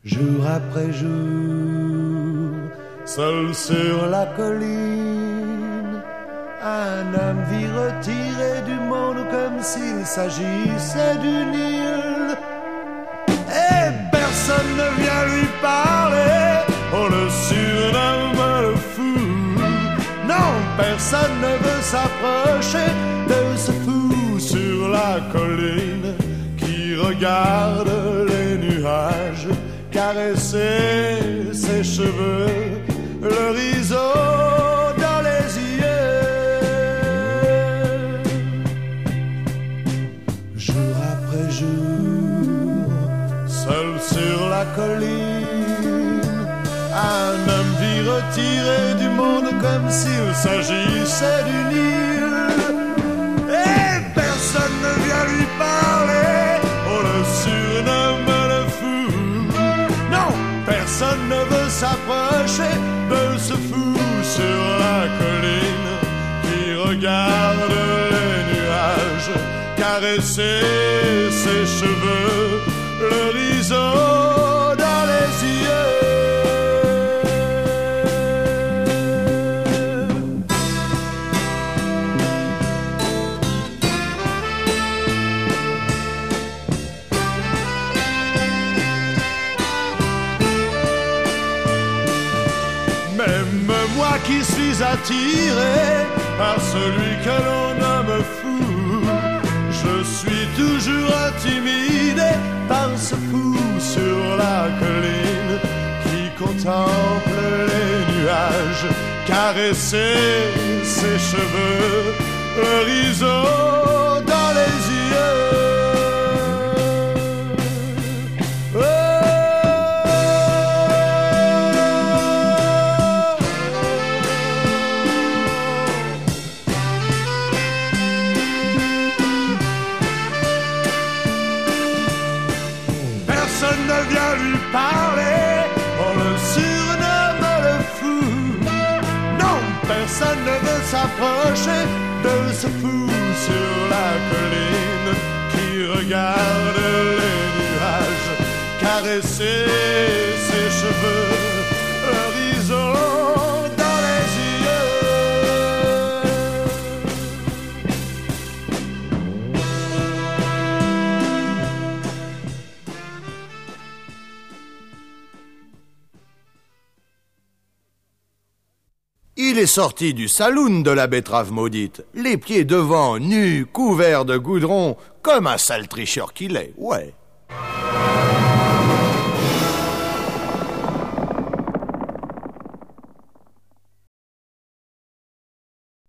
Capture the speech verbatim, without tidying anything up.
jour après jour, seul sur la colline, un homme vit retiré du monde comme s'il s'agissait du Nil. Et personne ne vient lui parler, on le surnomme le fou. Non, personne ne veut s'approcher de ce fou sur la colline qui regarde les nuages caresser ses cheveux, l'horizon dans les yeux. Jour après jour, seul sur la colline, un homme vit retiré du monde comme s'il s'agissait du Nil. Et personne ne vient lui parler, on le surnomme le fou. Non, personne ne veut s'approcher de ce fou sur la colline qui regarde les nuages caresser ses cheveux, l'horizon dans les yeux. Même moi qui suis attiré par celui que l'on nomme fou, je suis toujours intimidé par ce fou sur la colline qui contemple les nuages caresser ses cheveux, l'horizon dans les yeux. Personne ne vient lui parler, on le surnomme le fou. Non, personne ne veut s'approcher de ce fou sur la colline qui regarde les nuages caresser ses cheveux, l'horizon dans les yeux. Il est sorti du saloon de la betterave maudite, les pieds devant, nus, couverts de goudron, comme un sale tricheur qu'il est, ouais.